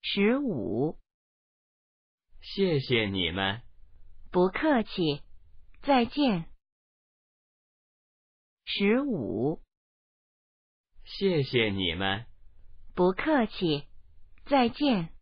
15。 谢谢你们。 不客气，再见。15。 谢谢你们。 不客气，再见。